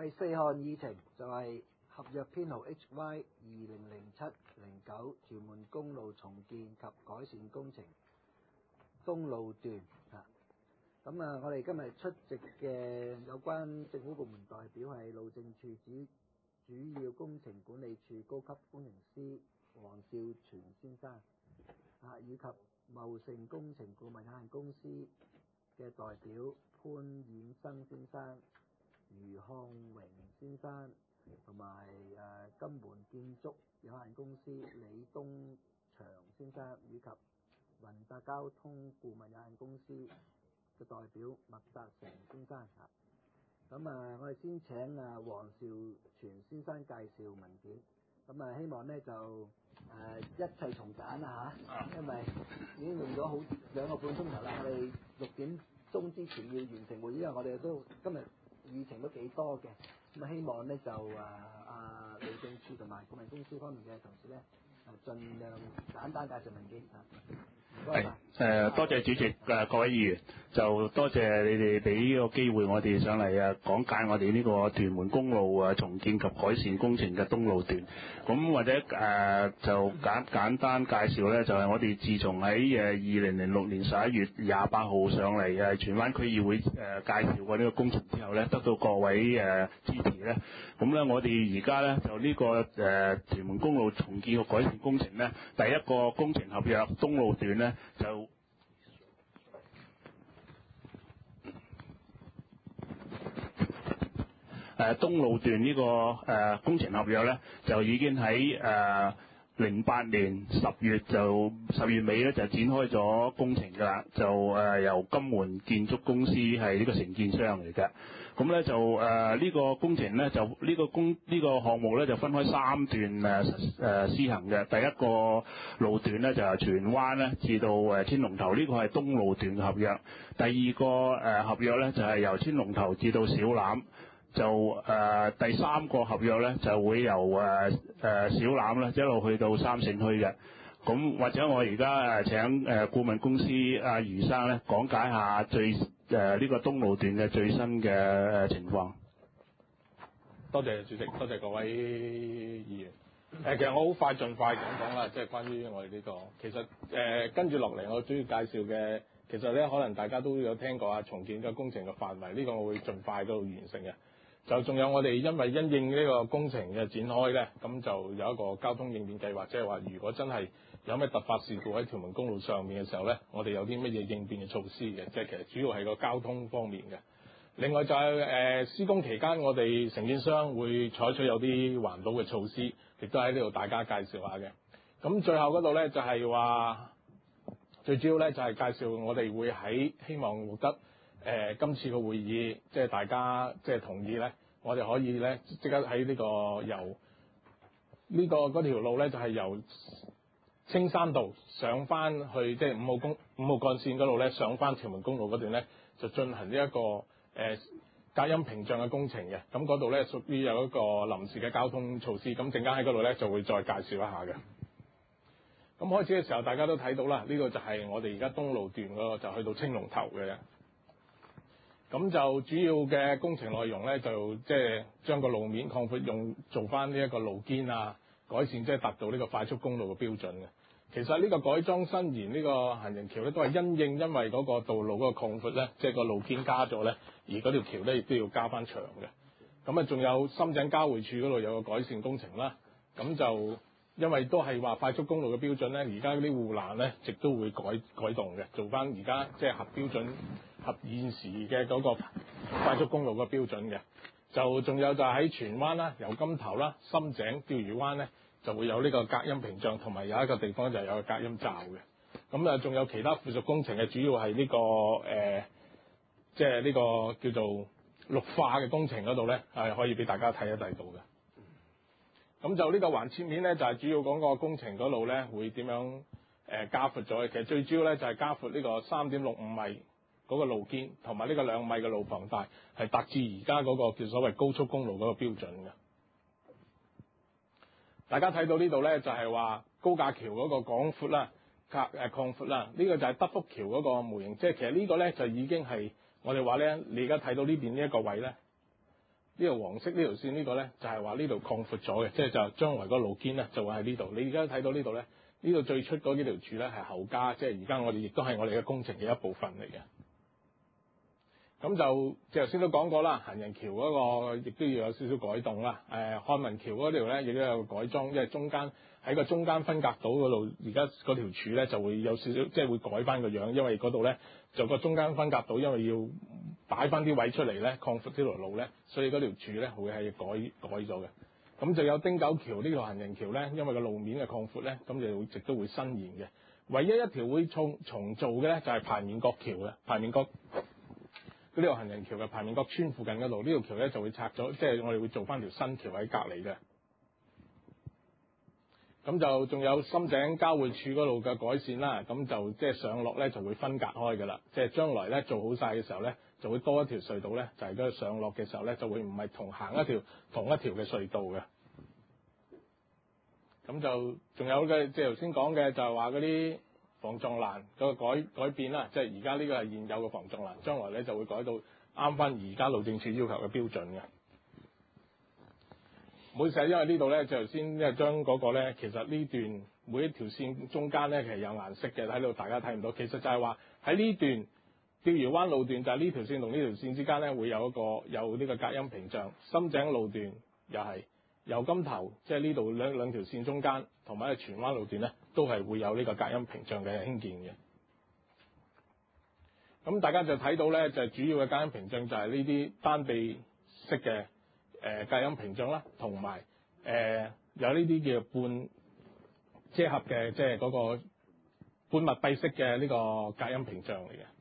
第四項議程就係合約編號 HY 200709屯門公路重建及改善工程東路段咁我哋今日出席嘅有關政府部門代表係路政署主要工程管理處高級工程師黃少全先生以及茂盛工程顧問有限公司嘅代表潘衍生先生、余漢榮先生同埋金門建築有限公司李東祥先生以及雲達交通顧問有限公司嘅代表麥達成先生咁我哋先請黃少全先生介紹文件，咁希望咧就一切從簡啦因為已經用咗好2個半鐘頭啦，我哋6點鐘之前要完成會議，因為我哋都今日議程都幾多嘅，咁希望咧就路政署同埋顧問公司方面嘅同事咧盡量簡單介紹文件多謝主席各位議員，就多謝你哋俾呢個機會我哋上嚟講解我哋呢個屯門公路重建及改善工程嘅東路段。咁或者就簡單介紹咧，就係我哋自從喺2006年11月28號上嚟荃灣區議會介紹過呢個工程之後咧，得到各位支持咧，咁咧我哋而家咧就呢個屯門公路重建及改善工程咧，第一個工程合約東路段咧就東路段呢個工程合約咧，就已經喺08年10月尾咧就展開咗工程㗎啦，就由金門建築公司係呢個承建商嚟嘅。咁咧就呢個工程咧就呢個項目咧就分開3段施行嘅。第一個路段咧就係荃灣咧至到天龍頭，呢個係東路段嘅合約。第二個合約咧就係由天龍頭至到小欖。就第三個合約咧就會由小欖咧一路去到三聖墟嘅。咁或者我而家請顧問公司余生咧講解下呢個東路段嘅最新嘅情況。 多謝主席，多謝各位議員。其實我好盡快講啦，即係關於我哋呢個。其實跟住落嚟我主要介紹嘅，其實咧可能大家都有聽過重建嘅工程嘅範圍，呢個我會盡快嗰度完成嘅。就仲有我哋因應呢個工程嘅展開咧，咁就有一個交通應變計劃，即係話如果真係有咩突發事故喺屯門公路上面嘅時候咧，我哋有啲乜嘢應變嘅措施嘅，即係其實主要係個交通方面嘅。另外就係施工期間，我哋承建商會採取有啲環保嘅措施，亦都喺呢度大家介紹下嘅。咁最後嗰度咧就係話，最主要咧就係介紹我哋會喺希望獲得今次嘅會議，即係大家即係同意咧，我哋可以咧即刻喺呢個由呢個嗰條路咧就係由青山道上翻去即係5號幹線嗰度咧上翻屯門公路嗰段咧，就進行呢一個隔音屏障嘅工程嘅。咁嗰度咧屬於有一個臨時嘅交通措施，咁陣間喺嗰度咧就會再介紹一下嘅。咁開始嘅時候大家都睇到啦，呢個就係我哋而家東路段嗰個就去到青龍頭嘅。咁就主要嘅工程內容咧，就即係將個路面擴闊，做翻呢一個路肩改善，即係達到呢個快速公路嘅標準嘅。其實呢個改裝伸延呢個行人橋咧，都係因為嗰個道路嗰個擴闊咧，即係個路肩加咗咧，而嗰條橋咧亦都要加翻長嘅。咁仲有深井交匯處嗰度有個改善工程啦。咁就因為都係話快速公路嘅標準咧，而家嗰啲護欄咧，亦都會改動嘅，做翻而家即係合標準、合現時嘅嗰個快速公路嘅標準嘅。就仲有就喺荃灣啦、油柑頭啦、深井、釣魚灣咧，就會有呢個隔音屏障，同埋有一個地方就有個隔音罩嘅。咁仲有其他附屬工程嘅，主要係呢個即係呢個叫做綠化嘅工程嗰度咧，係可以俾大家睇一睇到嘅。咁就呢個橫切面咧，就係主要講個工程嗰度咧，會點樣加闊咗嘅。其實最主要咧就係加闊呢個3.65米嗰個路肩，同埋呢個2米嘅路旁帶，係達至而家嗰個叫所謂高速公路嗰個標準嘅。大家睇到呢度咧，就係話高架橋嗰個廣闊啦、擴闊啦，呢個就係德福橋嗰個模型。即係其實呢個咧就已經係我哋話咧，你而家睇到呢邊呢一個位咧， 呢個黃色呢條線呢個咧就係話呢度擴闊咗嘅，即係就將來個路肩咧就會喺呢度。你而家睇到呢度咧，呢度最出嗰幾條柱咧係後加，即係而家我哋亦都係我哋嘅工程嘅一部分嚟嘅。咁就頭先都講過啦，行人橋嗰個亦都要有少少改動啦。漢文橋嗰條咧亦都有改裝，因為中間喺個中間分隔島嗰度，而家嗰條柱咧就會有少少即係會改翻個樣，因為嗰度咧就個中間分隔島，因為要擺翻啲位出嚟咧，擴闊呢條路咧，所以嗰條柱咧會係改咗嘅。咁就有汀九橋呢條行人橋咧，因為個路面嘅擴闊咧，咁就一直都會伸延嘅。唯一一條會重做嘅咧就係排面角橋嘅，排面角呢條行人橋嘅排面角村附近嗰度，呢條橋咧就會拆咗，即係我哋會做翻條新橋喺隔離嘅。咁就仲有深井交匯處嗰度嘅改善啦，咁就即係上落咧就會分隔開㗎啦。即係將來咧做好晒嘅時候咧，就會多一條隧道咧，就係嗰個上落嘅時候咧，就會唔係同一條嘅隧道嘅。咁就仲有嘅，即係頭先講嘅就係話嗰啲防撞欄嗰個改變啦，即係而家呢個係現有嘅防撞欄，將來咧就會改到啱翻而家路政署要求嘅標準嘅。唔好意思，因為呢度咧就頭先將嗰個咧，其實呢段每一條線中間咧其實有顏色嘅，喺度大家睇唔到。其實就係話喺呢段釣魚灣路段，就係呢條線同呢條線之間咧會有呢個隔音屏障。深井路段又係油柑頭，即係呢度兩條線中間，同埋荃灣路段咧都係會有呢個隔音屏障嘅興建嘅。咁大家就睇到咧，就係主要嘅隔音屏障就係呢啲單臂式嘅隔音屏障啦，同埋有呢啲叫半遮合嘅，即係嗰個半密閉式嘅呢個隔音屏障嚟嘅。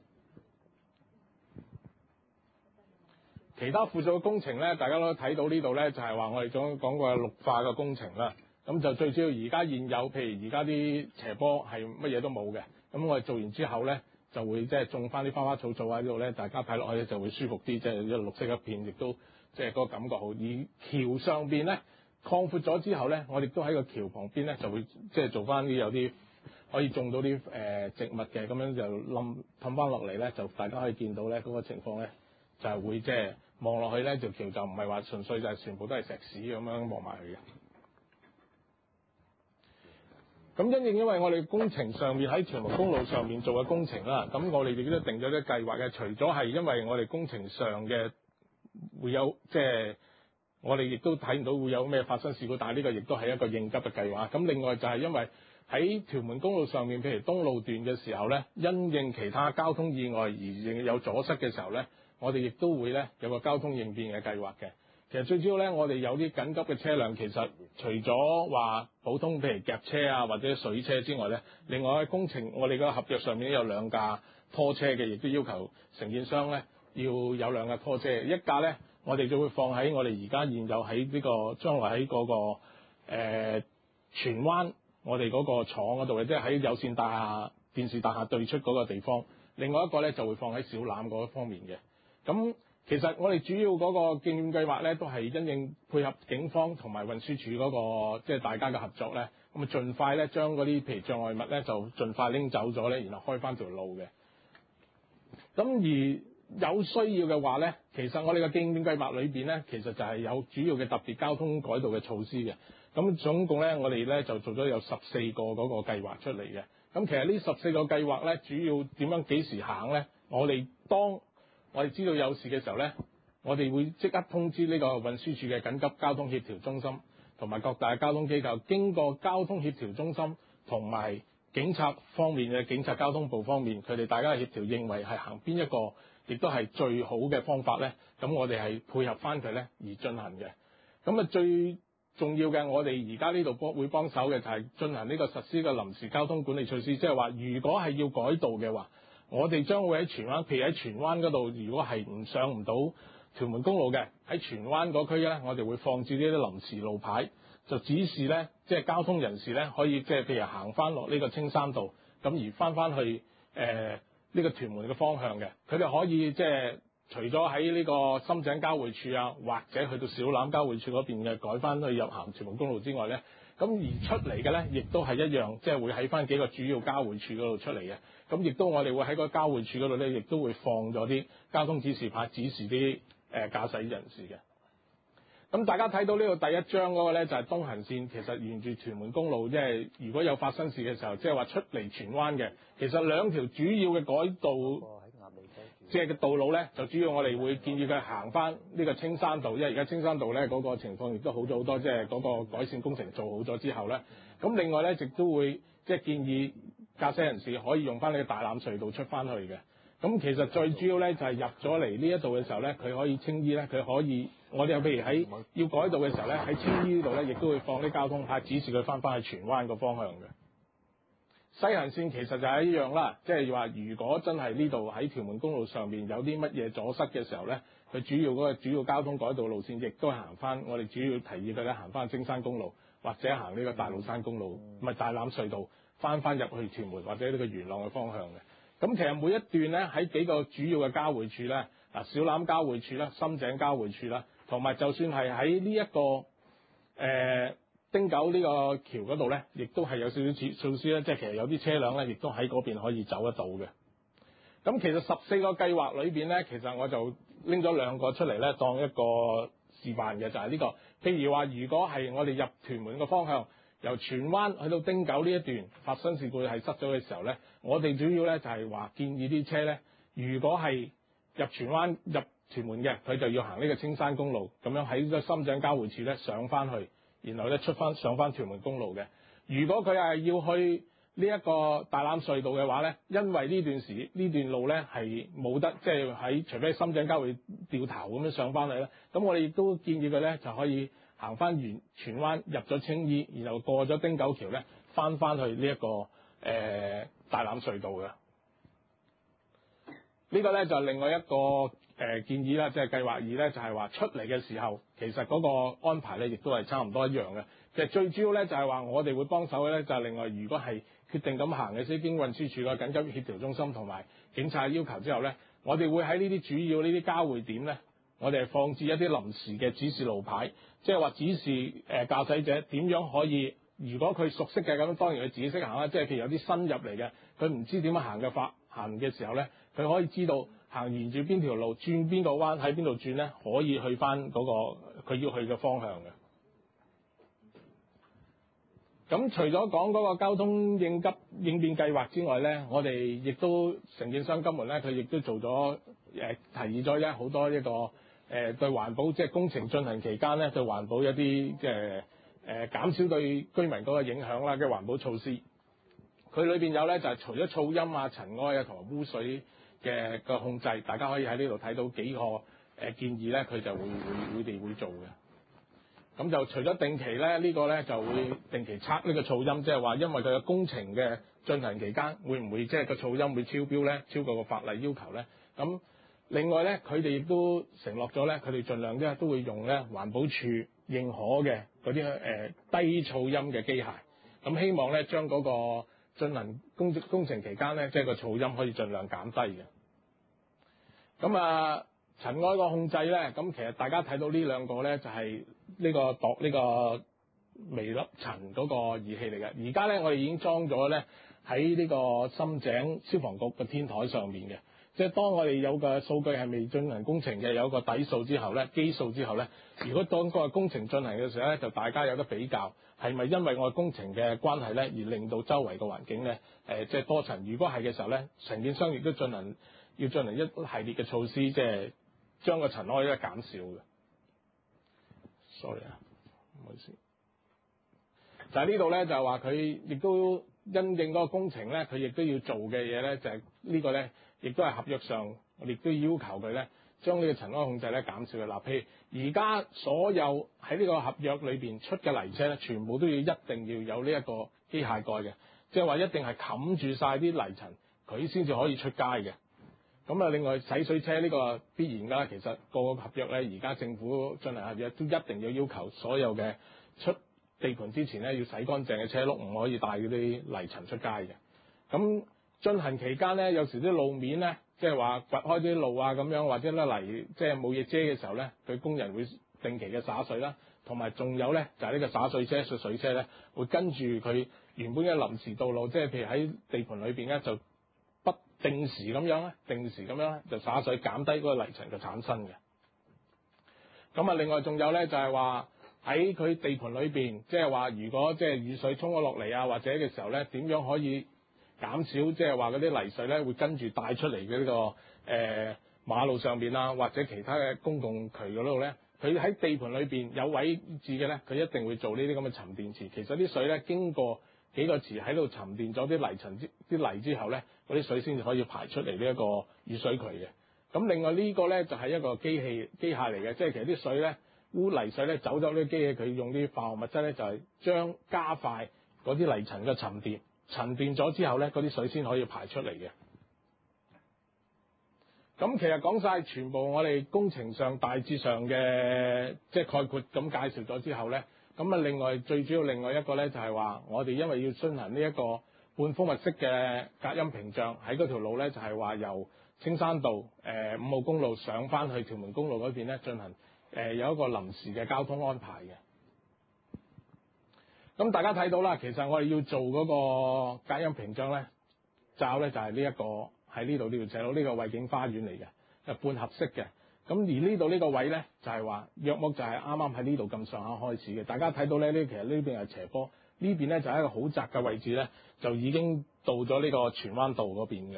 其他附屬嘅工程咧，大家都睇到呢度咧，就係話我哋講過嘅綠化嘅工程啦。咁就最主要而家現有，譬如而家啲斜坡係乜嘢都冇嘅，咁我哋做完之後咧，就會即係種翻啲花花草草喺呢度咧，大家睇落去就會舒服啲，即係一綠色一片，亦都即係嗰個感覺好。而橋上邊咧擴闊咗之後咧，我哋都喺個橋旁邊咧就會即係做翻啲有啲可以種到啲植物嘅，咁樣就冧翻落嚟咧，就大家可以見到咧嗰個情況咧，就係會即係望落去咧條橋就唔係話純粹就係全部都係石屎咁樣望埋去嘅。咁因為我哋工程上面喺屯門公路上面做嘅工程啦，咁我哋亦都定咗啲計劃嘅。除咗係因為我哋工程上嘅會有即係我哋亦都睇唔到會有咩發生事故，但係呢個亦都係一個應急嘅計劃。咁另外就係因為喺屯門公路上面，譬如東路段嘅時候咧，因應其他交通意外而有阻塞嘅時候咧，我哋亦都會咧有個交通應變嘅計劃嘅。其實最主要咧，我哋有啲緊急嘅車輛，其實除咗話普通譬如夾車啊或者水車之外咧，另外喺工程我哋個合約上面有兩架拖車嘅，亦都要求承建商咧要有兩架拖車，一架咧我哋就會放喺我哋而家現有喺呢個將來喺嗰個荃灣我哋嗰個廠嗰度嘅，即係喺有線大廈電視大廈對出嗰個地方。另外一個咧就會放喺小欖嗰方面嘅。咁其實我哋主要嗰個競標計劃咧，都係因應配合警方同埋運輸署嗰個即係大家嘅合作咧，咁啊盡快咧將嗰啲譬如障礙物咧就盡快拎走咗咧，然後開翻條路嘅。咁而有需要嘅話咧，其實我哋嘅競標計劃裏邊咧，其實就係有主要嘅特別交通改道嘅措施嘅。咁總共咧，我哋咧就做咗有14個嗰個計劃出嚟嘅。咁其實呢14個計劃咧，主要點樣幾時行咧？當我哋知道有事嘅時候咧，我哋會即刻通知呢個運輸署嘅緊急交通協調中心同埋各大交通機構，經過交通協調中心同埋警察方面嘅警察交通部方面，佢哋大家協調認為係行邊一個，亦都係最好嘅方法咧。咁我哋係配合翻佢咧而進行嘅。咁啊最重要嘅，我哋而家呢度會幫手嘅就係進行呢個實施嘅臨時交通管理措施，即係話如果係要改道嘅話，我哋將會喺荃灣，譬如喺荃灣嗰度，如果係上唔到屯門公路嘅，喺荃灣嗰區咧，我哋會放置呢啲臨時路牌，就指示咧，即係交通人士咧可以即係譬如行翻落呢個青山道，咁而翻去呢個屯門嘅方向嘅，佢哋可以即係除咗喺呢個深井交匯處啊，或者去到小欖交匯處嗰邊嘅改翻去入行屯門公路之外咧，咁而出嚟嘅咧，亦都係一樣，即係會喺翻幾個主要交匯處嗰度出嚟嘅。咁亦都我哋會喺個交匯處嗰度咧，亦都會放咗啲交通指示牌，指示啲駕駛人士嘅。 咁大家睇到呢度第一張嗰個咧就係東行線，其實沿住屯門公路，即係如果有發生事嘅時候，即係話出嚟荃灣嘅，其實兩條主要嘅改道，即係嘅道路咧，就主要我哋會建議佢行翻呢個青山道，因為而家青山道咧嗰個情況亦都好咗好多，即係嗰個改善工程做好咗之後咧，咁另外咧亦都會即係建議駕駛人士可以用翻呢個大欖隧道出翻去嘅。咁其實最主要咧就係入咗嚟呢一度嘅時候咧，佢可以青衣咧，佢可以我哋譬如喺要改道嘅時候咧，喺青衣呢度咧，亦都會放啲交通牌指示佢翻去荃灣個方向嘅。西行線其實就係一樣啦，即係話如果真係呢度喺屯門公路上面有啲乜嘢阻塞嘅時候咧，佢主要嗰個主要交通改道路線亦都行翻，我哋主要提議佢咧行翻青山公路或者行呢個大老山公路，唔係大欖隧道翻入去屯門或者呢個元朗嘅方向嘅。咁其實每一段咧喺幾個主要嘅交匯處咧，嗱小欖交匯處啦、深井交匯處啦，同埋就算係喺呢一個汀九呢個橋嗰度咧，亦都係有少少措施咧，即係其實有啲車輛咧，亦都喺嗰邊可以走得到嘅。咁其實14個計劃裏邊咧，其實我就拎咗2個出嚟咧，當一個示範嘅，就係呢個。譬如話，如果係我哋入屯門嘅方向，由荃灣去到汀九呢一段發生事故係塞咗嘅時候咧，我哋主要咧就係話建議啲車咧，如果係入荃灣入屯門嘅，佢就要行呢個青山公路，咁樣喺個深井交匯處咧上翻去，然後咧上翻屯門公路嘅。如果佢係要去呢一個大欖隧道嘅話咧，因為呢段路咧係冇得即係喺除非深井交匯掉頭咁樣上翻去咧，咁我哋亦都建議佢咧就可以行翻荃灣入咗青衣，然後過咗汀九橋咧翻去呢一個大欖隧道嘅。呢個咧就另外一個建議啦，即係計劃2咧，就係話出嚟嘅時候，其實嗰個安排咧亦都係差唔多一樣嘅。其實最主要咧就係話我哋會幫手嘅咧，就係另外如果係決定咁行嘅，先經運輸署嘅緊急協調中心同埋警察要求之後咧，我哋會喺呢啲主要呢啲交匯點咧，我哋係放置一啲臨時嘅指示路牌，即係話指示駕駛者點樣可以，如果佢熟悉嘅咁，當然佢自己識行啦。即係譬如有啲新入嚟嘅，佢唔知點樣行嘅時候咧，佢可以知道行沿住邊條路轉邊個彎喺邊度轉咧，可以去翻嗰個佢要去嘅方向嘅。咁除咗講嗰個交通應變計劃之外咧，我哋亦都承建商金門咧，佢亦都做咗提議咗好多一個對環保，即係工程進行期間咧對環保一啲即係減少對居民嗰個影響啦嘅環保措施。佢裏邊有咧就係除咗噪音啊、塵埃啊同埋污水嘅控制，大家可以喺呢度睇到幾個建議咧，佢就會做嘅。咁就除咗定期咧，呢個咧就會定期測呢個噪音，即係話因為佢嘅工程嘅進行期間，會唔會即係個噪音會超標咧，超過個法例要求咧？咁另外咧，佢哋亦都承諾咗咧，佢哋盡量咧都會用咧環保署認可嘅嗰啲低噪音嘅機械。咁希望咧將嗰個進行工程期間咧，即係個噪音可以盡量減低嘅。咁塵埃個控制咧，咁其實大家睇到呢2個咧，就係呢個度呢個微粒塵嗰個儀器嚟嘅。而家咧，我哋已經裝咗咧喺呢個深井消防局嘅天台上面嘅。即係當我哋有個數據係未進行工程嘅，有個底數之後咧，基數之後咧，如果當個工程進行嘅時候咧，就大家有得比較，係咪因為我工程嘅關係咧，而令到周圍嘅環境咧即係多塵？如果係嘅時候咧，承建商亦都要進行一系列嘅措施，即係將個塵埃咧減少嘅。sorry 啊，唔好意思。就係呢度咧，就係話佢亦都因應嗰個工程咧，佢亦都要做嘅嘢咧，就係呢個咧，亦都係合約上，我哋都要求佢咧，將呢個塵埃控制咧減少嘅。嗱，譬如而家所有喺呢個合約裏邊出嘅泥車咧，全部都要一定要有呢一個機械蓋嘅，即係話一定係冚住晒啲泥塵，佢先至可以出街嘅。咁另外洗水車呢個必然㗎，其實個合約咧，而家政府進行合約都一定要求所有嘅出地盤之前咧，要洗乾淨嘅車轆，唔可以帶嗰啲泥塵出街嘅。咁進行期間咧，有時啲路面咧，即係話掘開啲路啊咁樣，或者咧泥即係冇嘢遮嘅時候咧，佢工人會定期嘅灑水啦，同埋仲有咧就係呢個灑水車、水車咧，會跟住佢原本嘅臨時道路，即係譬如喺地盤裏邊咧就不定時咁樣咧，就灑水減低嗰個泥塵嘅產生嘅。 咁啊，另外仲有咧就係話喺佢地盤裏邊，即係話如果即係雨水沖咗落嚟啊，或者嘅時候咧，點樣可以減少即係話嗰啲泥水咧會跟住帶出嚟嘅呢個馬路上邊啊，或者其他嘅公共渠嗰度咧，佢喺地盤裏邊有位置嘅咧，佢一定會做呢啲咁嘅沉澱池。其實啲水咧經過幾個池喺度沉澱咗啲泥之後咧，嗰啲水先至可以排出嚟呢一個雨水渠嘅。咁另外呢個咧就係一個機械嚟嘅，即係其實啲水咧污泥水咧走咗啲機器，佢用啲化學物質咧就係加快嗰啲泥塵嘅沉澱咗之後咧，嗰啲水先可以排出嚟嘅。咁其實講晒全部我哋工程上大致上嘅即係概括咁介紹咗之後咧，咁啊另外最主要另外一個咧就係話我哋因為要進行呢一個半封密式嘅隔音屏障喺嗰條路咧，就係話由青山道5號公路上翻去屯門公路嗰邊咧進行有一個臨時嘅交通安排嘅。咁大家睇到啦，其實我哋要做嗰個隔音屏障咧，罩咧就係呢一個喺呢度呢條斜路呢個衛景花園嚟嘅，係半合式嘅。咁而呢度呢個位咧就係話約莫就係啱啱喺呢度咁上下開始嘅。大家睇到咧，其實呢邊係斜坡，呢邊咧就係一個好窄嘅位置咧，就已經到咗呢個荃灣道嗰邊嘅。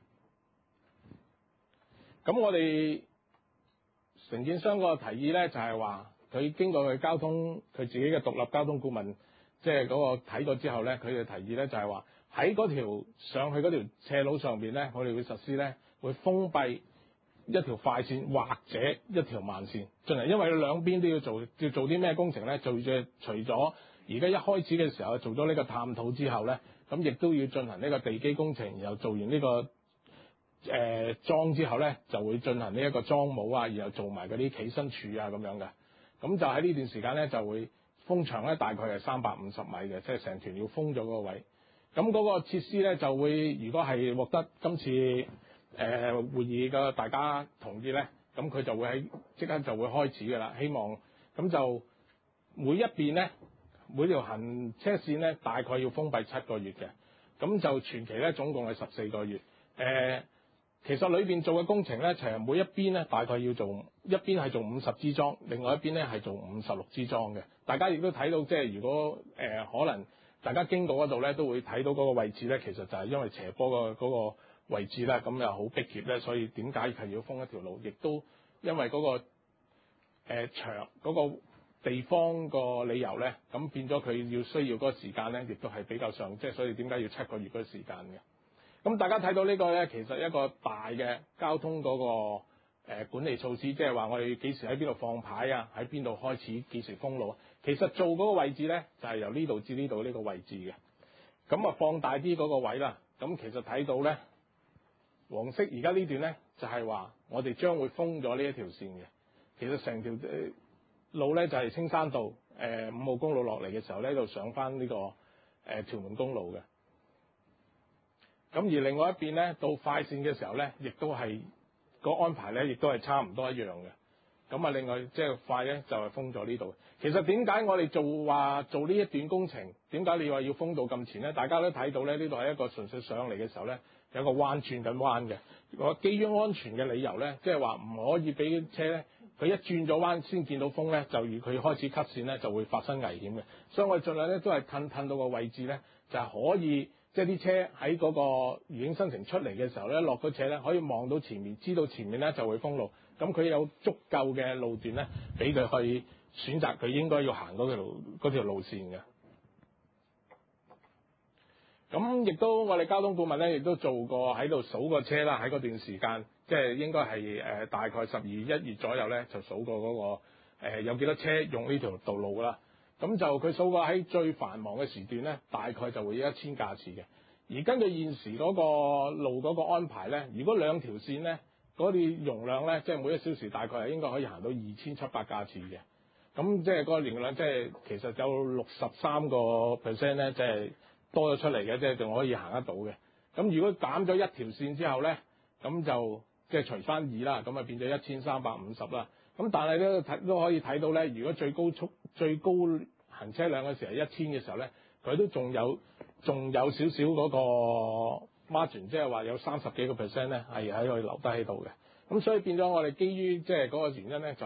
咁我哋承建商個提議咧，就係話佢經過佢自己嘅獨立交通顧問，即係嗰個睇過之後咧，佢嘅提議咧就係話喺嗰條上去嗰條斜路上邊咧，我哋會實施咧會封閉一條快線或者一條慢線進嚟，因為兩邊都要做啲咩工程咧？除咗而家一開始嘅時候做咗呢個探討之後咧，咁亦都要進行呢個地基工程，然後做完呢個裝之後咧，就會進行呢一個裝模啊，然後做埋嗰啲企身柱啊咁樣嘅。咁就喺呢段時間咧，就會封牆咧，大概係350米嘅，即係成團要封咗嗰個位。咁嗰個設施咧就會，如果係獲得今次會議嘅大家同意咧，咁佢就會即刻就會開始㗎啦。希望咁就每一邊咧，每條行車線咧，大概要封閉7個月嘅。咁就全期咧總共係14個月。其實裏邊做嘅工程咧，其實每一邊咧大概要做一邊係做50支裝，另外一邊咧係做56支裝嘅。大家亦都睇到，即係如果可能大家經過嗰度咧，都會睇到嗰個位置咧，其實就係因為斜坡嗰個位置咧，咁又好逼狹咧，所以點解係要封一條路？亦都因為嗰個牆嗰個地方個理由咧，咁變咗佢要需要嗰個時間咧，亦都係比較上，即係所以點解要7個月嗰個時間嘅？咁大家睇到呢個咧，其實一個大嘅交通嗰個管理措施，即係話我哋幾時喺邊度放牌啊，喺邊度開始幾時封路啊。其實做嗰個位置咧，就係由呢度至呢度呢個位置嘅。咁啊，放大啲嗰個位啦。咁其實睇到咧，黃色而家呢段咧，就係話我哋將會封咗呢一條線嘅。其實成條路咧就係青山道5號公路落嚟嘅時候咧，就上翻呢個屯門公路嘅。咁而另外一邊咧，到快線嘅時候咧，亦都係個安排咧，亦都係差唔多一樣嘅。咁啊，另外即係快咧，就係封咗呢度。其實點解我哋做呢一段工程，點解你話要封到咁前咧？大家都睇到咧，呢度係一個純粹上嚟嘅時候咧，有個彎轉緊彎嘅。我基於安全嘅理由咧，即係話唔可以俾車咧，佢一轉咗彎先見到風咧，就如佢開始 cut 線咧，就會發生危險嘅。所以我哋盡量咧都係褪到個位置咧，就係可以。即係啲車喺嗰個愉景新城出嚟嘅時候咧，落咗車咧，可以望到前面，知道前面咧就會封路。咁佢有足夠嘅路段咧，俾佢去選擇佢應該要行嗰條路線嘅。咁亦都我哋交通顧問咧，亦都做過喺度數過車啦。喺嗰段時間，即係應該係大概12月、1月左右咧，就數過嗰個有幾多車用呢條道路啦。咁就佢數過喺最繁忙嘅時段咧，大概就會有1000架次嘅。而根據現時嗰個路嗰個安排咧，如果兩條線咧嗰啲容量咧，即係每1小時大概係應該可以行到2700架次嘅。咁即係嗰個容量即係其實有63% 咧，即係多咗出嚟嘅，即係仲可以行得到嘅。咁如果減咗一條線之後咧，咁就即係除翻2啦，咁啊變咗1350啦。咁但係咧都可以睇到咧，如果最高行車量嘅時候係1000嘅時候咧，佢都仲有少少嗰個 margin， 即係話有30幾個 percent 咧係喺度留低喺度嘅。咁所以變咗我哋基於即係嗰個原因咧，就係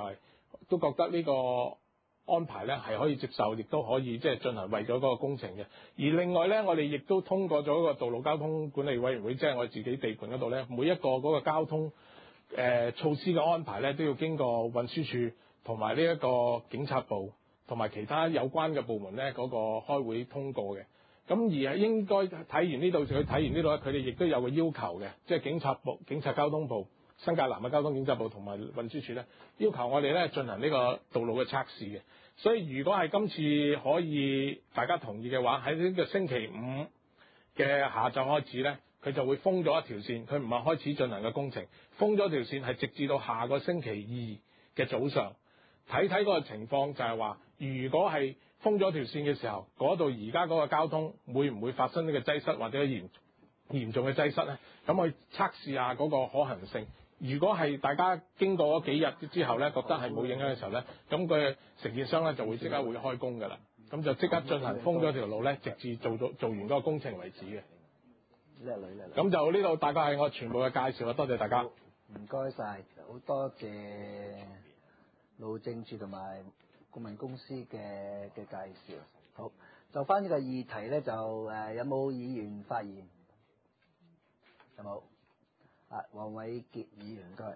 都覺得呢個安排咧係可以接受，亦都可以即係進行為咗嗰個工程嘅。而另外咧，我哋亦都通過咗一個道路交通管理委員會，即係我自己地盤嗰度咧，每一個嗰個交通措施嘅安排咧，都要經過運輸署同埋呢一個警察部同埋其他有關嘅部門咧嗰個開會通過嘅。咁而係應該睇完呢度，佢睇完呢度咧，佢哋亦都有個要求嘅，即係警察部、警察交通部、新界南嘅交通警察部同埋運輸署咧，要求我哋咧進行呢個道路嘅測試嘅。所以如果係今次可以大家同意嘅話，喺呢個星期五嘅下晝開始咧，佢就會封咗一條線，佢唔係開始進行嘅工程，封咗條線係直至到下個星期二嘅早上，睇睇嗰個情況就係話，如果係封咗條線嘅時候，嗰度而家嗰個交通會唔會發生呢個擠塞或者嚴重嘅擠塞咧？咁去測試下嗰個可行性。如果係大家經過嗰幾日之後咧，覺得係冇影響嘅時候咧，咁佢承建商咧就會即刻會開工㗎啦。咁就即刻進行封咗條路咧，直至做完嗰個工程為止嘅。 叻女叻女。 咁就呢度大概係我全部嘅介紹啦，多謝大家。 唔該晒，好多謝路政署同埋顧問公司嘅介紹。好，就翻呢個議題咧，就有冇議員發言？有冇？黃偉傑議員，唔該。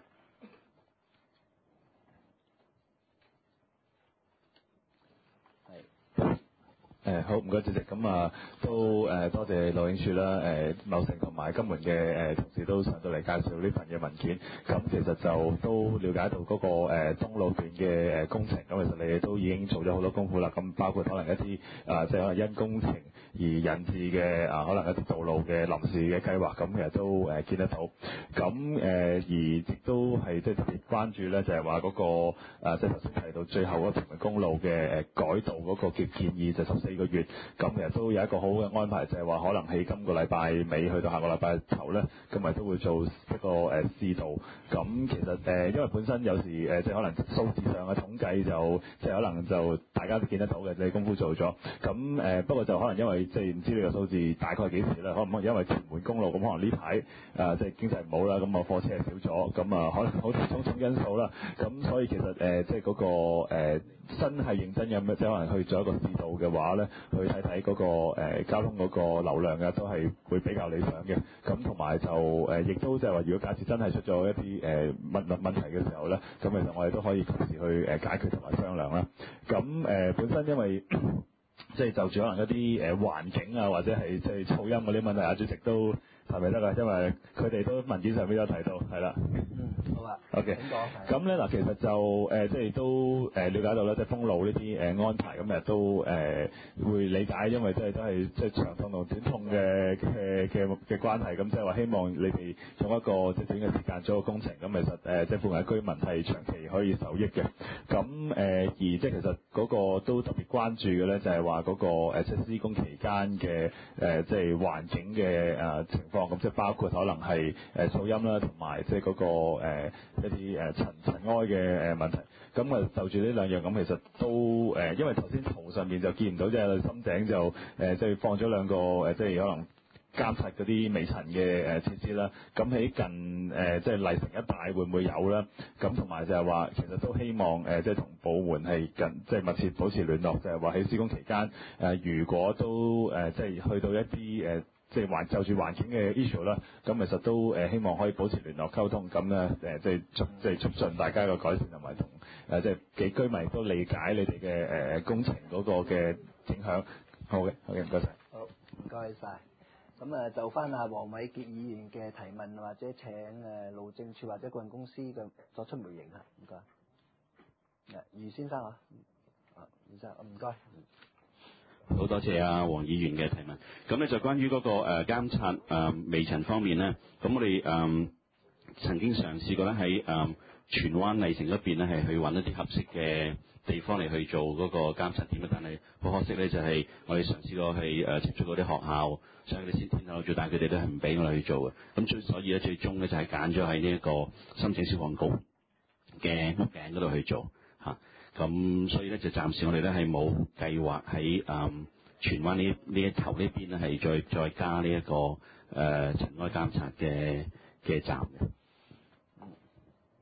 好，唔該主席。咁都多謝路政署啦，茂盛同埋金門嘅同事都上到嚟介紹呢份嘅文件。咁其實就都了解到嗰個東路段嘅工程，咁其實你哋都已經做咗好多功夫啦。咁包括可能一啲即係可能因工程而引致嘅可能一啲道路嘅臨時嘅計劃，咁其實都見得到。咁而亦都係即係特別關注咧，就係話嗰個即係頭先提到最後嗰屯門公路嘅改道嗰個嘅建議就14個月，咁其實都有一個好嘅安排，就係話可能喺今個禮拜尾去到下個禮拜頭咧，咁咪都會做一個試道。咁其實因為本身有時即係可能數字上嘅統計就即係可能就大家都見得到嘅，即係功夫做咗。咁不過就可能因為即係唔知呢個數字大概幾時啦，可能因為屯門公路咁可能呢排即係經濟唔好啦，咁貨車係少咗，咁可能好多種種因素啦。咁所以其實即係嗰個真係認真咁即係可能去做一個試道嘅話咧，去睇睇嗰個交通嗰個流量嘅都係會比較理想嘅。咁同埋就亦都即係話，如果假設真係出咗一啲問題嘅時候咧，咁其實我哋都可以及時去解決同埋商量啦。咁本身因為即係就住可能一啲環境啊，或者係即係噪音嗰啲問題，阿主席都係咪得㗎？因為佢哋都文件上邊有提到，係啦。 好啊。 OK。咁咧嗱，其實就即係都了解到咧，即係封路呢啲安排，咁都會理解，因為都係即係長痛同短痛嘅關係，咁即係話希望你哋用一個即係短嘅時間做個工程，咁其實即係附近居民係長期可以受益嘅。咁而即係其實嗰個都特別關注嘅咧，就係話嗰個即係施工期間嘅即係環境嘅情況，咁即係包括可能係噪音啦，同埋即係嗰個一啲塵埃嘅問題。咁就住呢兩樣，咁其實都因為頭先圖上面就見唔到，即係深井就即係放咗兩個即係可能監察嗰啲微塵嘅設施啦。咁喺近即係麗城一帶會唔會有咧？咁同埋就係話，其實都希望即係同部門係即係密切保持聯絡，就係話喺施工期間如果都即係去到一啲即係就住環境嘅 issue 啦，咁其實都希望可以保持聯絡溝通，咁咧即係促進大家嘅改善，同埋同即係幾居民都理解你哋嘅工程嗰個嘅影響。好嘅，唔該晒。 好，唔該晒。咁就翻阿黃偉傑議員嘅提問，或者請路政署或者顧問公司嘅作出回應啦。唔該。余先生啊，余生，唔該。 好多謝阿黃議員嘅提問。咁咧就關於嗰個監察微塵方面咧，咁我哋曾經嘗試過咧喺荃灣麗城嗰邊咧係去揾一啲合適嘅地方嚟去做嗰個監察點，但係好可惜咧就係我哋嘗試過係接觸嗰啲學校，所以佢哋先天有做，但係佢哋都係唔俾我哋去做嘅。咁所以咧最終咧就係揀咗喺呢一個深井消防局嘅屋頂嗰度去做嚇。咁所以咧就暫時我哋咧係冇計劃喺荃灣呢一頭呢邊咧係再加呢一個塵埃監察嘅站嘅。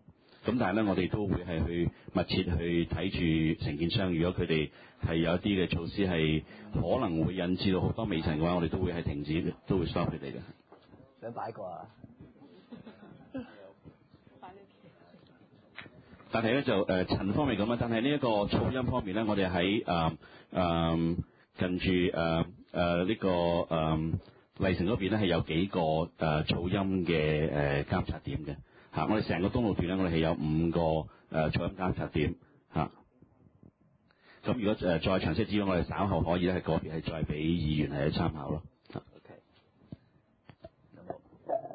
咁但係咧，我哋都會係去密切去睇住承建商，如果佢哋係有一啲嘅措施係可能會引致到好多微塵嘅話，我哋都會係停止，都會 stop 佢哋嘅。 想擺個啊？ 但係咧就塵方面咁啊，但係呢一個噪音方面咧，我哋喺近住呢個麗城嗰邊咧係有幾個噪音嘅監察點嘅嚇。我哋成個東路段咧，我哋係有5個噪音監察點嚇。咁如果再詳細資料，我哋稍後可以咧係個別係再俾議員係去參考咯。 OK， 有冇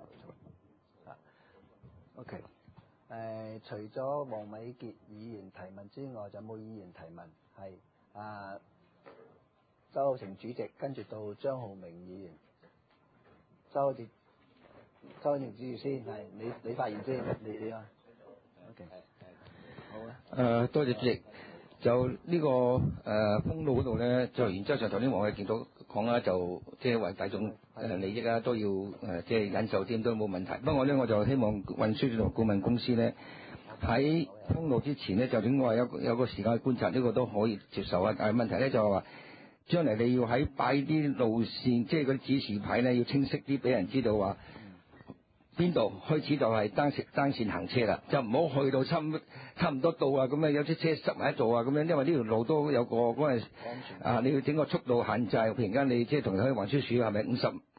？OK， 除咗黃偉傑議員提問之外，就冇議員提問，係周浩霆主席，跟住到張浩明議員。周浩霆主席先，係你發言先，你啊。OK， 好啊。 多謝主席。就呢個封路嗰度咧，就原則上頭先黃偉傑都講啦，就即係為大眾利益啊，都要即係忍受啲都冇問題。不過咧，我就希望運輸署同顧問公司咧喺封路之前咧，就應該有個時間去觀察，呢個都可以接受啊。但係問題咧就係話，將來你要喺擺啲路線，即係嗰啲指示牌咧，要清晰啲，俾人知道話邊度開始就係單線行車啦，就唔好去到差唔多到啊，咁啊有啲車塞埋喺度啊咁樣，因為呢條路都有個嗰陣你要整個速度限制，譬如間你即係同佢運輸署係咪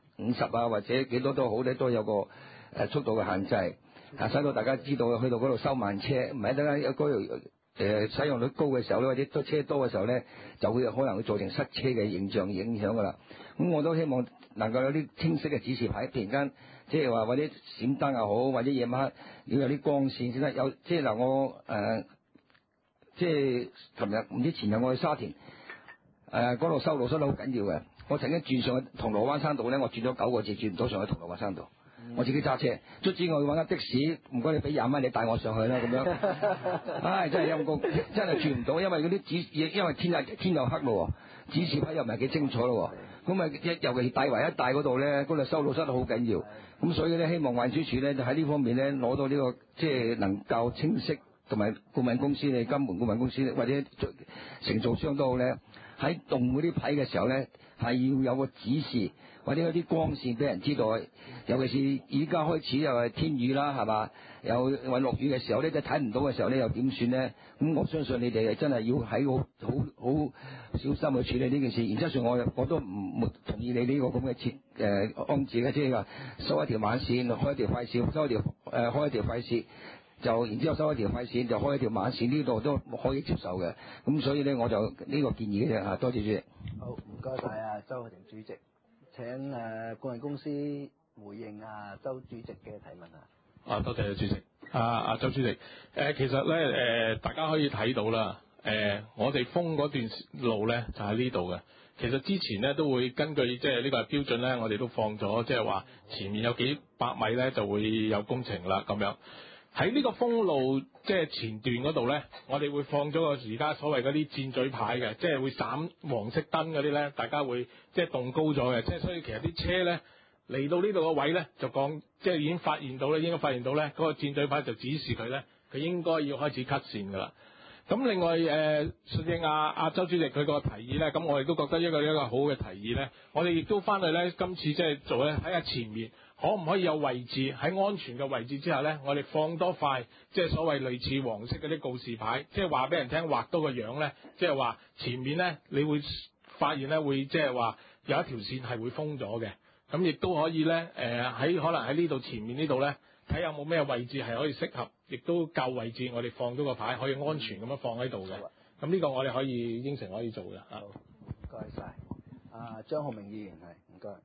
50啊或者幾多都好咧，都有個速度嘅限制使到大家知道去到嗰度收慢車，唔係等間有嗰條使用率高嘅時候咧，或者多車多嘅時候咧，就會可能會造成塞車嘅影響噶啦。咁我都希望能夠有啲清晰嘅指示牌，突然間即係話或者閃燈又好，或者夜晚要有啲光線先得。有即係嗱，我即係琴日唔知前日我去沙田嗰度收路收得好緊要嘅。我曾經轉上去銅鑼灣山道咧，我轉咗9個字轉唔到上去銅鑼灣山道。我自己揸車，卒之我要揾架的士，唔該你俾20蚊你帶我上去啦咁樣。唉，真係陰公，真係轉唔到，因為嗰啲因為天又黑咯，指示牌又唔係幾清楚咯。咁啊，尤其大圍一帶嗰度咧，嗰度收路收得好緊要。咁所以咧，希望運輸署咧就喺呢方面咧攞到呢個即係能夠清晰，同埋顧問公司你金門顧問公司或者承造商都好咧，喺動嗰啲牌嘅時候咧，係要有個指示或者有啲光線俾人知道。尤其是而家開始又係天雨啦，係嘛？又落雨嘅時候咧，即係睇唔到嘅時候咧，又點算咧？咁我相信你哋真係要喺好小心去處理呢件事。然之後我都唔同意你呢個咁嘅安置嘅，即係話收一條慢線，開一條快線，開一條快線。就然之後收一條快線，就開一條慢線，呢度都可以接受嘅。咁所以咧，我就呢個建議嘅啫嚇。多謝主席。 好，唔該晒啊，周浩霆主席。請顧問公司回應周主席嘅提問啊。 多謝主席。周主席，其實咧大家可以睇到啦。我哋封嗰段路咧就喺呢度嘅。其實之前咧都會根據即係呢個標準咧，我哋都放咗，即係話前面有幾百米咧就會有工程啦咁樣。喺呢個封路即係前段嗰度咧，我哋會放咗個而家所謂嗰啲箭嘴牌嘅，即係會閃黃色燈嗰啲咧，大家會即係動高咗嘅，即係所以其實啲車咧嚟到呢度個位咧就講，即係已經應該發現到咧嗰個箭嘴牌就指示佢咧，佢應該要開始 cut 線㗎啦。咁另外順應周主席佢個提議咧，咁我哋都覺得一個好嘅提議咧，我哋亦都翻去咧今次即係做咧睇下前面可唔可以有位置喺安全嘅位置之下咧，我哋放多塊即係所謂類似黃色嗰啲告示牌，即係話俾人聽畫多個樣咧，即係話前面咧你會發現咧會即係話有一條線係會封咗嘅，咁亦都可以咧可能喺呢度前面呢度咧睇有冇咩位置係可以適合，亦都夠位置，我哋放咗個牌可以安全咁樣放喺度嘅。咁呢個我哋可以應承可以做嘅。 好，唔該晒。張浩明議員係唔該。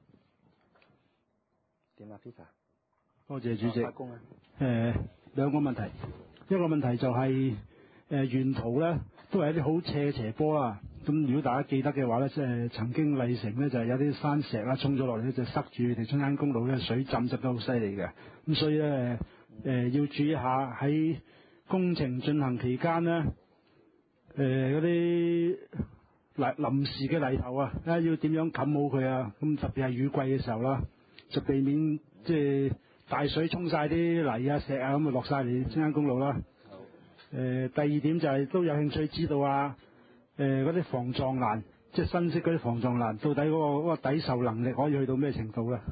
點啊 Peter？ 多謝主席。 發工啊。 兩個問題，一個問題就係沿途咧都係一啲好斜坡啦。咁如果大家記得嘅話咧，即係曾經麗城咧就係有啲山石啦衝咗落嚟咧，就塞住地中間公路咧，水浸得好犀利嘅。咁所以咧要注意一下喺工程進行期間咧，嗰啲臨時嘅泥頭啊，要點樣冚好佢啊？咁特別係雨季嘅時候啦，就避免即係大水沖晒啲泥啊石啊咁啊落晒嚟青山公路啦。第二點就係都有興趣知道嗰啲防撞欄，即係新式嗰啲防撞欄，到底嗰個抵受能力可以去到咩程度咧？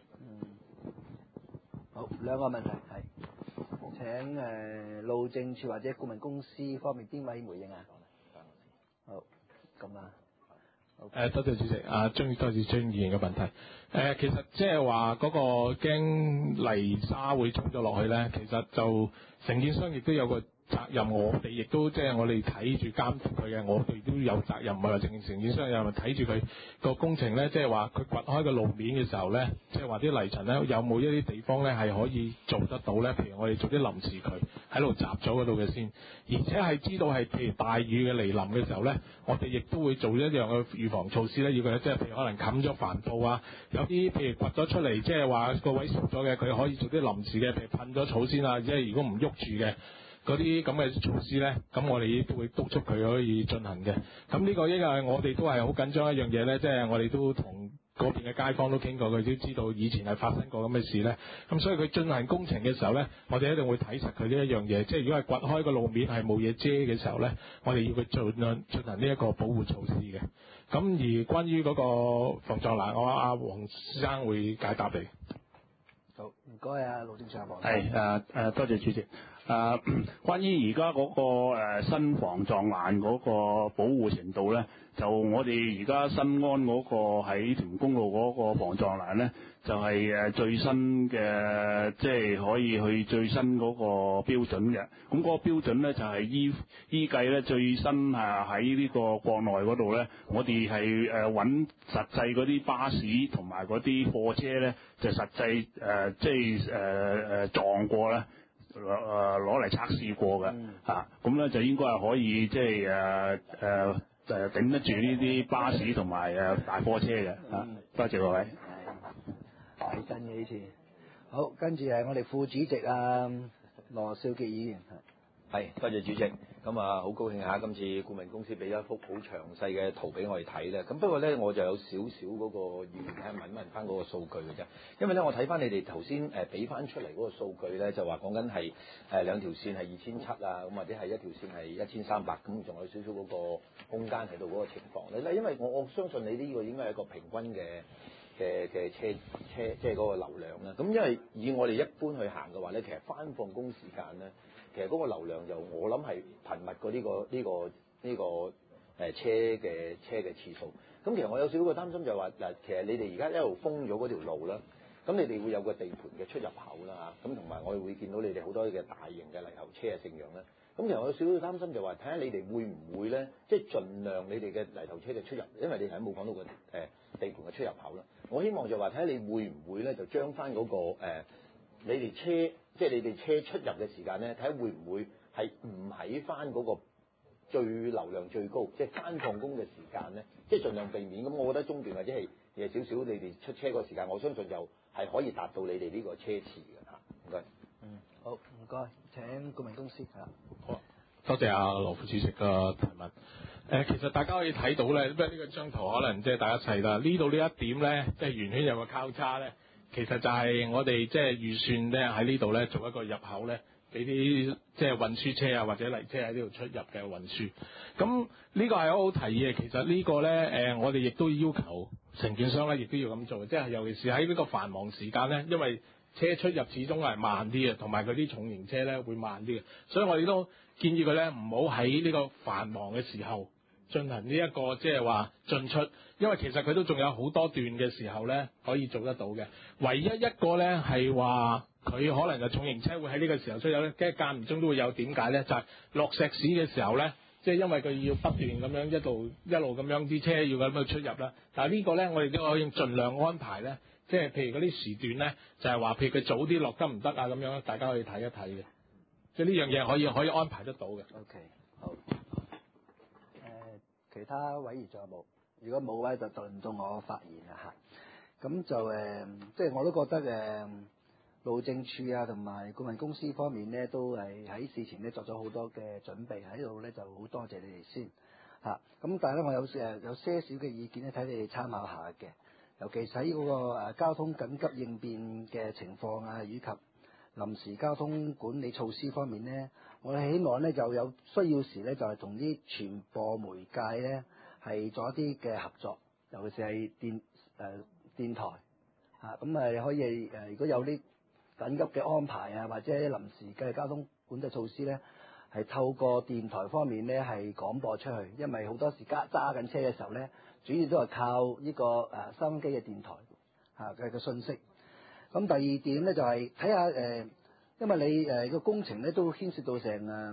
好，兩個問題係請路政署或者顧問公司方面邊位回應啊？好，咁啊。 多謝主席。多謝張議員嘅問題。其實即係話嗰個驚泥沙會沖咗落去咧，其實就承建商亦都有個責任，我哋亦都即係我哋睇住監督佢嘅，我哋都有責任，唔係話承建商有，睇住佢個工程咧，即係話佢掘開個路面嘅時候咧，即係話啲泥塵咧有冇一啲地方咧係可以做得到咧？譬如我哋做啲臨時渠喺度閘咗嗰度嘅先，而且係知道係譬如大雨嘅嚟臨嘅時候咧，我哋亦都會做一樣嘅預防措施咧，要佢即係譬如可能冚咗帆布啊，有啲譬如掘咗出嚟，即係話個位熟咗嘅，佢可以做啲臨時嘅，譬如噴咗草先啊，即係如果唔喐住嘅。嗰啲咁嘅措施咧，咁我哋都會督促佢可以進行嘅。咁呢個因為我哋都係好緊張一樣嘢咧，即係我哋都同嗰邊嘅街坊都傾過，佢都知道以前係發生過咁嘅事咧。咁所以佢進行工程嘅時候咧，我哋一定會睇實佢呢一樣嘢。即係如果係掘開個路面係冇嘢遮嘅時候咧，我哋要佢盡量進行呢一個保護措施嘅。咁而關於嗰個防撞欄，我阿黃先生會解答你。 好，唔該啊，路政署黃。 係多謝主席。關於而家嗰個新防撞欄嗰個保護程度咧，就我哋而家新安嗰個喺屯門公路嗰個防撞欄咧，就係最新嘅，即係可以去最新嗰個標準嘅。咁嗰個標準咧就係依計咧最新喺呢個國內嗰度咧，我哋係揾實際嗰啲巴士同埋嗰啲貨車咧，就實際即係撞過咧。攞嚟測試過嘅咁咧就應該係可以即係頂得住呢啲巴士同埋大貨車嘅多謝各位。 係真嘅呢次。好，跟住係我哋副主席羅兆傑議員。 係，多謝主席。咁好高興下今次顧問公司俾咗一幅好詳細嘅圖俾我哋睇咧。咁不過咧，我就有少少嗰個意見睇問翻嗰個數據嘅啫。因為咧，我睇翻你哋頭先俾翻出嚟嗰個數據咧，就話講緊係兩條線係2700啊，咁或者係一條線係1300，咁仲有少少嗰個空間喺度嗰個情況咧。因為我相信你呢個應該係一個平均嘅車，即係嗰個流量啦。咁因為以我哋一般去行嘅話咧，其實翻放工時間咧。其實嗰個流量就我諗係頻密過呢個車嘅次數。咁其實我有少少嘅擔心就係話嗱，其實你哋而家一路封咗嗰條路啦，咁你哋會有個地盤嘅出入口啦嚇，咁同埋我哋會見到你哋好多嘅大型嘅泥頭車啊成樣啦。咁其實我有少少擔心就係話，睇下你哋會唔會咧，即係盡量你哋嘅泥頭車嘅出入，因為你頭先冇講到個地盤嘅出入口啦。我希望就話睇下你會唔會咧，就將翻嗰個你哋車。即係你哋車出入嘅時間咧，睇下會唔會係唔喺翻嗰個最流量最高，即係翻放工嘅時間咧，即係盡量避免。咁我覺得中段或者係夜少少，你哋出車個時間，我相信就係可以達到你哋呢個車次嘅嚇。唔該。 好，唔該。請顧問公司好，多謝羅副主席嘅提問。其實大家可以睇到咧，不過呢個張圖可能即係大家一齊啦。呢度呢一點咧，即係圓圈有個交叉咧。其實就係我哋即係預算咧喺呢度咧做一個入口咧，俾啲即係運輸車啊或者泥車喺呢度出入嘅運輸。咁呢個係好好提議嘅。其實呢個咧我哋亦都要求承建商咧，亦都要咁做。即係尤其是喺呢個繁忙時間咧，因為車出入始終係慢啲嘅，同埋佢啲重型車咧會慢啲嘅。所以我哋都建議佢咧唔好喺呢個繁忙嘅時候進行呢一個即係話進出，因為其實佢都仲有好多段嘅時候咧可以做得到嘅。唯一一個咧係話佢可能就重型車會喺呢個時候出入咧，即係間唔中都會有。點解咧？就係落石屎嘅時候咧，即係因為佢要不斷咁樣一路咁樣啲車要咁樣出入啦。但係呢個咧我哋都可以盡量安排咧，即係譬如嗰啲時段咧就係話譬如佢早啲落得唔得啊咁樣，大家可以睇一睇嘅。即係呢樣嘢可以安排得到嘅。 OK， 好。其他委員仲有冇？如果冇位就輪到我發言啦嚇。咁就即係我都覺得路政署啊同埋顧問公司方面咧，都係喺事前咧作咗好多嘅準備，喺度咧就好多謝你哋先嚇。咁但係咧，我有些少嘅意見咧，睇你哋參考下嘅。 尤其是喺嗰個交通緊急應變嘅情況啊，以及臨時交通管理措施方面咧，我哋希望咧就有需要時咧就係同啲傳播媒介咧係做一啲嘅合作，尤其是係電台嚇，咁可以如果有啲緊急嘅安排啊，或者臨時嘅交通管制措施咧，係透過電台方面咧係廣播出去，因為好多時揸緊車嘅時候咧，主要都係靠呢個收音機嘅電台嘅信息。咁第二點咧就係睇下因為你個工程咧都牽涉到成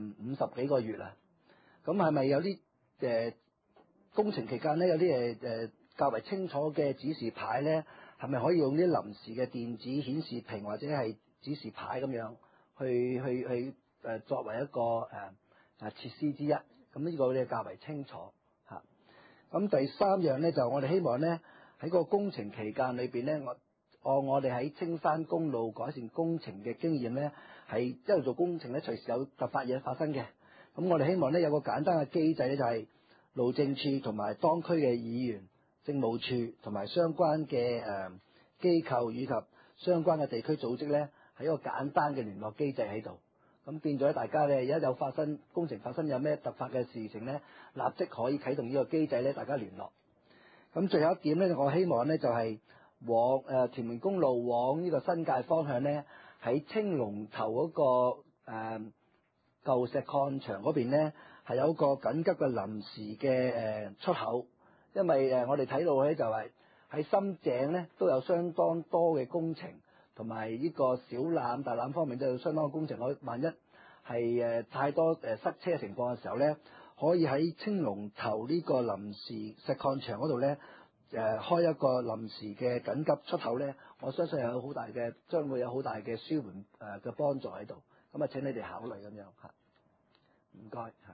50幾個月啦，咁係咪有啲工程期間咧有啲較為清楚嘅指示牌咧，係咪可以用啲臨時嘅電子顯示屏或者係指示牌咁樣去作為一個設施之一？咁呢個咧較為清楚嚇。咁第三樣咧就我哋希望咧喺個工程期間裏邊咧，我哋喺青山公路改善工程嘅經驗咧，係一路做工程咧，隨時有突發嘢發生嘅。咁我哋希望咧有個簡單嘅機制咧，就係路政處同埋當區嘅議員、政務處同埋相關嘅機構以及相關嘅地區組織咧，係一個簡單嘅聯絡機制喺度。咁變咗大家咧，而家有工程發生有咩突發嘅事情咧，立即可以啟動呢個機制咧，大家聯絡。咁最後一點咧，我希望咧就係往屯門公路往呢個新界方向咧，喺青龍頭嗰個舊石礦場嗰邊咧，係有個緊急嘅臨時嘅出口，因為我哋睇到咧就係喺深井咧都有相當多嘅工程，同埋呢個小欖、大欖方面都有相當嘅工程。我萬一係太多塞車情況嘅時候咧，可以喺青龍頭呢個臨時石礦場嗰度咧，開一個臨時嘅緊急出口咧，我相信將會有好大嘅舒緩嘅幫助喺度。咁啊，請你哋考慮咁樣嚇。唔該嚇。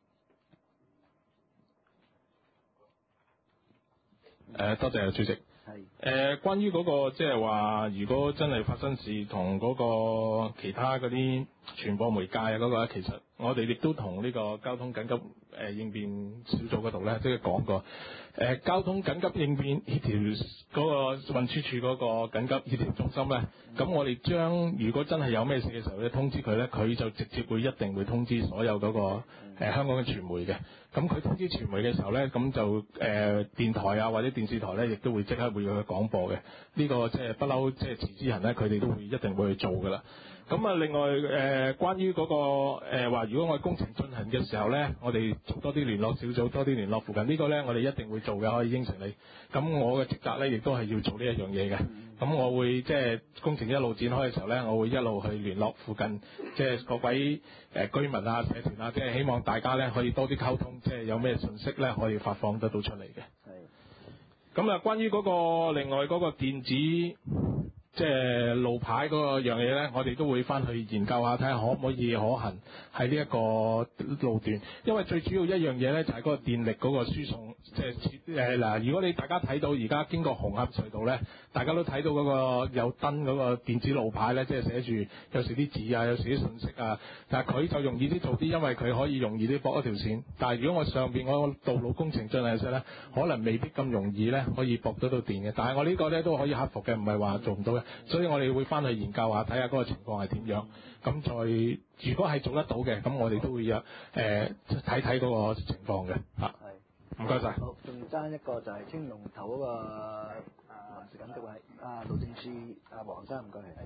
多謝主席。 係。 關於嗰個即係話，如果真係發生事同嗰個其他嗰啲傳播媒介啊嗰個，其實我哋亦都同呢個交通緊急應變小組嗰度咧，即係講過交通緊急應變協調嗰個運輸署嗰個緊急協調中心咧，咁我哋將如果真係有咩事嘅時候咧，通知佢咧，佢就直接一定會通知所有嗰個香港嘅傳媒嘅。咁佢通知傳媒嘅時候咧，咁就電台啊或者電視台咧，亦都會即刻會去廣播嘅。呢個即係不嬲，即係持之人咧，佢哋都會一定會去做㗎啦。咁啊，另外關於嗰個話，如果我哋工程進行嘅時候咧，我哋做多啲聯絡小組，多啲聯絡附近，呢個咧我哋一定會做嘅，可以應承你。咁我嘅職責咧，亦都係要做呢一樣嘢嘅。咁我會即係工程一路展開嘅時候咧，我會一路去聯絡附近即係各位居民啊、社團啊，即係希望大家咧可以多啲溝通，即係有咩信息咧可以發放得到出嚟嘅。係。咁啊，關於嗰個另外嗰個電子即係路牌嗰個樣嘢咧，我哋都會翻去研究下，睇下可唔可以可行喺呢一個路段。因為最主要一樣嘢咧，就係嗰個電力嗰個輸送，即係嗱，如果你大家睇到而家經過紅磡隧道咧，大家都睇到嗰個有燈嗰個電子路牌咧，即係寫住有時啲字啊，有時啲信息啊，但係佢就容易啲做啲，因為佢可以容易啲駁一條線。但係如果我上邊嗰個道路工程進行嘅時候咧，可能未必咁容易咧可以駁得到電嘅。但係我呢個咧都可以克服嘅，唔係話做唔到嘅。所以我哋會翻去研究下，睇下嗰個情況係點樣。咁再如果係做得到嘅，咁我哋都會睇睇嗰個情況嘅嚇。係。唔該晒。好， 仲爭一個就係青龍頭嗰個臨時緊急位路政處黃生，唔該係。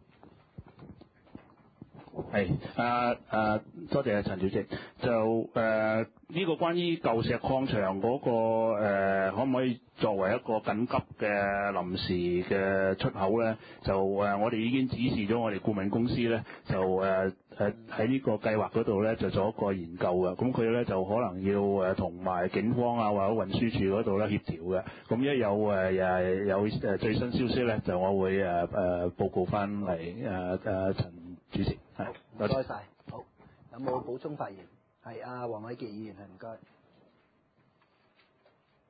係多謝陳主席。就呢個關於舊石礦場嗰個可唔可以作為一個緊急嘅臨時嘅出口咧？就我哋已經指示咗我哋顧問公司咧，就喺呢個計劃嗰度咧就做一個研究嘅。咁佢咧就可能要同埋警方啊或者運輸署嗰度咧協調嘅。咁一有最新消息咧，就我會報告翻嚟陳主席。係， 唔該晒。好，有冇補充發言？係黃偉傑議員，係唔該。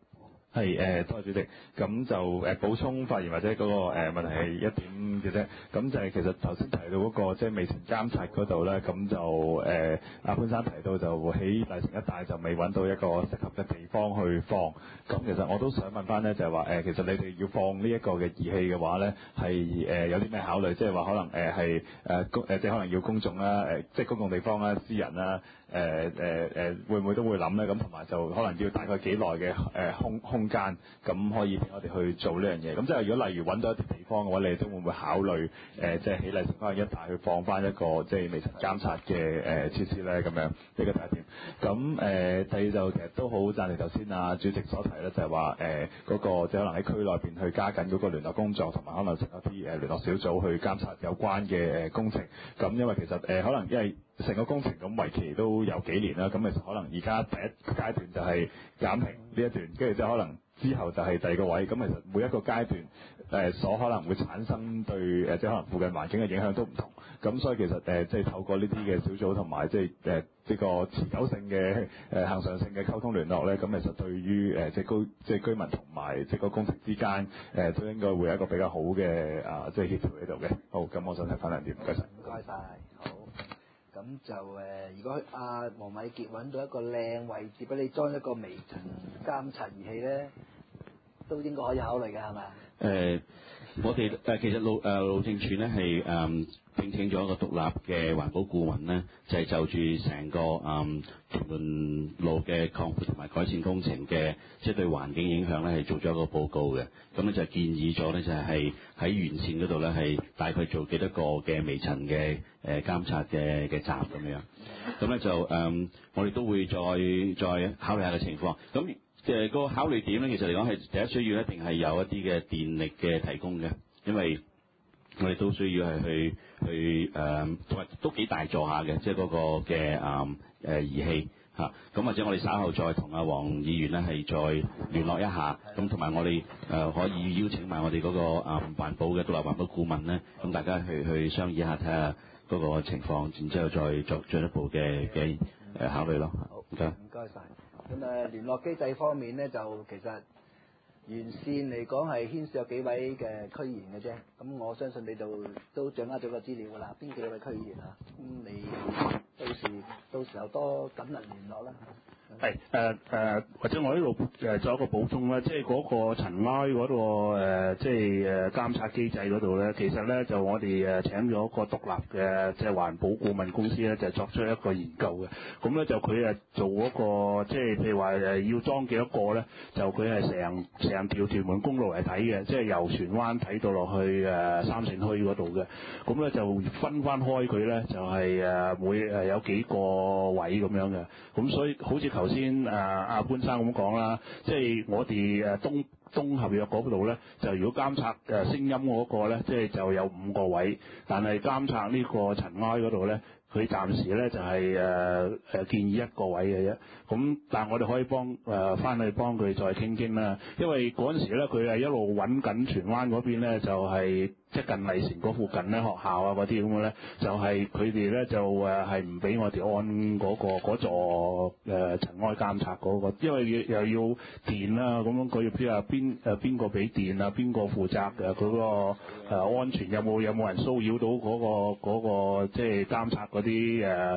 係多謝主席。咁就補充發言或者嗰個問題係一點嘅啫。咁就係其實頭先提到嗰個即係未曾監察嗰度咧，咁就阿潘生提到就喺麗城一帶就未揾到一個適合嘅地方去放。咁其實我都想問翻咧，就係話其實你哋要放呢一個嘅儀器嘅話咧，係有啲咩考慮？即係話可能係即係可能要公眾啦，即係公共地方啦、私人啦。會唔會都會諗咧？咁同埋就可能要大概幾耐嘅空間，咁可以俾我哋去做呢樣嘢。咁即係如果例如揾到一啲地方嘅話，你哋都會唔會考慮即係喺麗城花園一帶去放翻一個即係未曾監察嘅設施咧？咁樣呢個第一點。咁第二就其實都好贊成頭先啊主席所提咧，就係話嗰個即係可能喺區內邊去加緊嗰個聯絡工作，同埋可能成一啲聯絡小組去監察有關嘅工程。咁因為其實可能因為成個工程咁為期都有幾年啦，咁其實可能而家第一階段就係減平呢一段，跟住之後可能之後就係第二個位，咁其實每一個階段所可能會產生對即係可能附近環境嘅影響都唔同，咁所以其實即係透過呢啲嘅小組同埋即係呢個持久性嘅恆常性嘅溝通聯絡咧，咁其實對於即係居民同埋即係個工程之間都應該會有一個比較好嘅即係協調喺度嘅。好，咁我想提翻兩點，唔該晒。 唔該晒，好。咁就如果阿黃偉傑揾到一個靚位置俾你裝一個微塵監察儀器咧，都應該可以考慮嘅，係咪？ 我哋其實路政署咧係聘請咗一個獨立嘅環保顧問咧，就係就住成個屯門路嘅擴闊同埋改善工程嘅，即係對環境影響咧係做咗一個報告嘅。咁咧就建議咗咧就係喺沿線嗰度咧係大概做幾多個嘅微塵嘅監察嘅站咁樣。咁咧就我哋都會再考慮下嘅情況。咁個考慮點咧，其實嚟講係第一需要一定係有一啲嘅電力嘅提供嘅，因為我哋都需要係去同埋都幾大座下嘅，即係嗰個嘅儀器嚇。咁或者我哋稍後再同阿黃議員咧係再聯絡一下，咁同埋我哋可以邀請埋我哋嗰個環保嘅獨立環保顧問咧，咁大家去商議下睇下嗰個情況，然之後再作進一步嘅考慮咯。 好，唔該晒。咁聯絡機制方面咧，就其實完善嚟講係牽涉有幾位嘅區議員嘅啫。咁我相信你就都掌握咗個資料㗎啦。邊幾位區議員啊？咁你到時候多緊密聯絡啦。 係或者我呢度做一個補充啦，即係嗰個塵埃嗰個即係監察機制嗰度咧，其實咧就我哋請咗一個獨立嘅即係環保顧問公司咧，就作出一個研究嘅。咁咧就佢做嗰個即係譬如話要裝幾多個咧，就佢係成條屯門公路嚟睇嘅，即係由荃灣睇到落去三聖墟嗰度嘅。咁咧就分翻開佢咧，就係每有幾個位咁樣嘅。咁所以好似頭先阿潘生咁講啦，即係我哋東合約嗰度咧，就如果監察聲音嗰個咧，即係就有5個位，但係監察呢個塵埃嗰度咧，佢暫時咧就係建議1個位嘅啫。咁但係我哋可以翻去幫佢再傾傾啦，因為嗰陣時咧佢係一路揾緊荃灣嗰邊咧，就係即係近麗城嗰附近咧學校啊嗰啲咁嘅咧，就係佢哋咧就係唔俾我哋按嗰座塵埃監察嗰個，因為又要電啦，咁樣佢要知啊邊個俾電啊，邊個負責嘅嗰個安全有冇人騷擾到嗰個即係監察嗰啲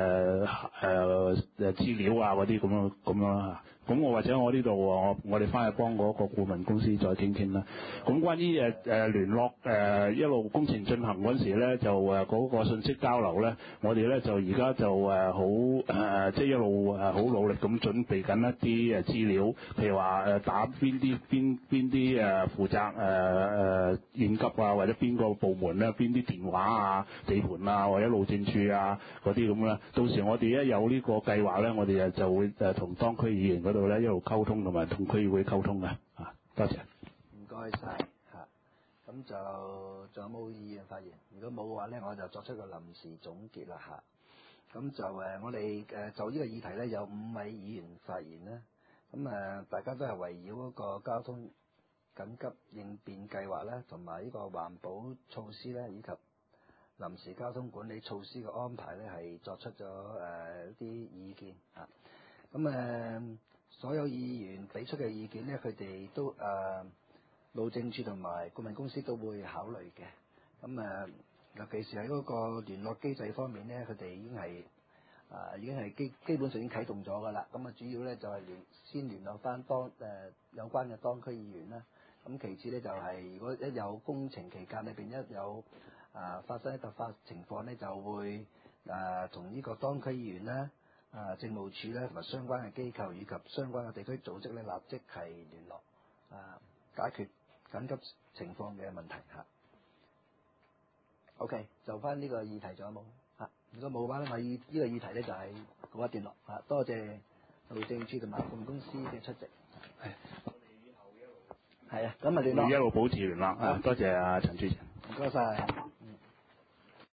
資料啊嗰啲咁樣啦。咁我或者我呢度我哋翻去幫嗰個顧問公司再傾傾啦。咁關於聯絡一路工程進行嗰陣時咧，就嗰個信息交流咧，我哋咧就而家就好即係一路好努力咁準備緊一啲資料，譬如話打邊啲負責應急啊，或者邊個部門咧，邊啲電話啊、地盤啊，或者路政處啊嗰啲咁啦。到時我哋一有呢個計劃咧，我哋就會同當區議員嗰度咧一路溝通，同埋同區議會溝通嘅。多謝。 唔該晒嚇。咁就仲有冇議員發言？如果冇嘅話咧，我就作出個臨時總結啦嚇。咁就我哋就呢個議題咧，有5位議員發言啦。咁大家都係圍繞嗰個交通緊急應變計劃啦，同埋呢個環保措施咧，以及臨時交通管理措施嘅安排咧，係作出咗一啲意見嚇。咁所有議員俾出嘅意見咧，佢哋都路政署同埋顧問公司都會考慮嘅。咁尤其是喺嗰個聯絡機制方面咧，佢哋已經係基本上已經啟動咗㗎啦。咁主要咧就係先聯絡翻有關嘅當區議員啦。咁其次咧就係如果一有工程期間裏邊一有發生突發情況咧，就會同呢個當區議員啦、政務處咧同埋相關嘅機構以及相關嘅地區組織咧，立即係聯絡解決緊急情況嘅問題嚇。OK， 就翻呢個議題仲有冇嚇？如果冇嘅話咧，我呢個議題咧就係告一段落嚇。多謝路政署同埋顧問公司嘅出席。係啊，咁啊聯絡。 會一路保持聯絡啊！多謝陳主席。 唔該晒。